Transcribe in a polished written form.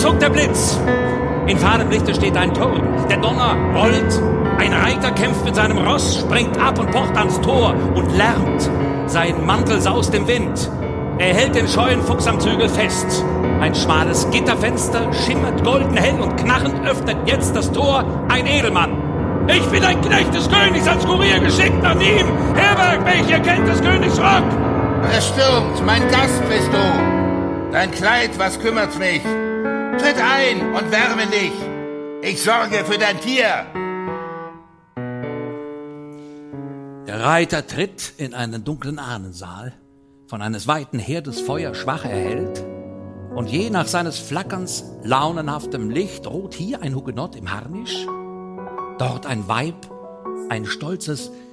zuckt der Blitz. In fahlem Lichte steht ein Turm. Der Donner rollt. Ein Reiter kämpft mit seinem Ross, springt ab und pocht ans Tor und lärmt. Sein Mantel saust im Wind. Er hält den scheuen Fuchs am Zügel fest. Ein schmales Gitterfenster schimmert golden hell und knarrend öffnet jetzt das Tor ein Edelmann. Ich bin ein Knecht des Königs, als Kurier geschickt nach ihm. Herberg mich, ihr kennt des Königs Rock. Es stimmt, mein Gast bist du. Dein Kleid, was kümmert's mich? Tritt ein und wärme dich. Ich sorge für dein Tier. Der Reiter tritt in einen dunklen Ahnensaal, von eines weiten Herdes Feuer schwach erhellt, und je nach seines Flackerns launenhaftem Licht ruht hier ein Hugenott im Harnisch, dort ein Weib, ein stolzes,